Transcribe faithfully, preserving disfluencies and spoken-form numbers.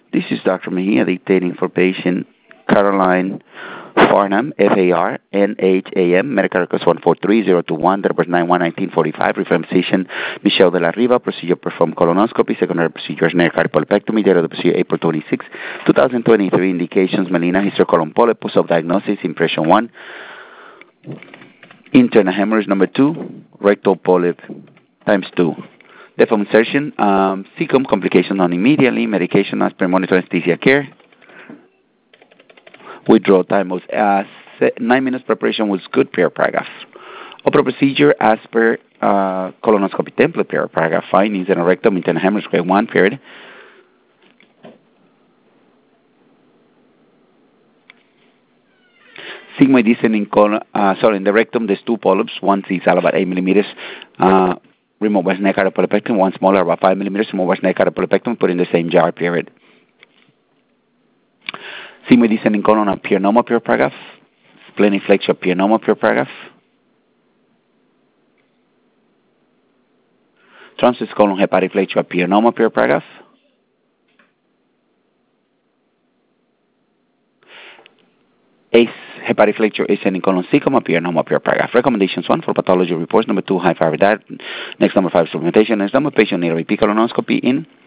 This is Doctor Mejia dictating for patient Caroline Farnham, F A R N H A M, medical records one four three zero two one, date of birth nine one nineteen forty-five, reference physician Michelle de la Riva, procedure performed colonoscopy, secondary procedures near cardiopulpectomy, date of the procedure April twenty-sixth, twenty twenty-three, indications melena, hysterocolon polyp, post-op diagnosis, impression one, internal hemorrhage number two, rectal polyp times two. Deform insertion, um, cecum, complication non immediately, medication, aspirin, monitor, anesthesia care. Withdrawal time was uh, nine minutes. Preparation was good. Prayer paragraph. Opera procedure as per uh, colonoscopy template. Prayer paragraph. Findings in a rectum, internal hemorrhage, grade one. Period. Sigmoid descending colon. Uh, sorry, in the rectum there's two polyps. One is about eight millimeters. Uh, removed by snake cardiopulpectomy. One smaller, about five millimeters. Removed by snake cardiopulpectomy. Put in the same jar. Period. Sigmoid descending colon of pyranoma, pure paragraph. Splenic flexure, pyranoma, pure paragraph. Transverse colon hepatic flexure, pyranoma, pure paragraph. Ace hepatic flexure, ascending colon cecum, pyranoma, pure paragraph. Recommendations: one for pathology reports. Number two, high fiber diet. Next, number five, supplementation. Next, number patient need a repeat colonoscopy in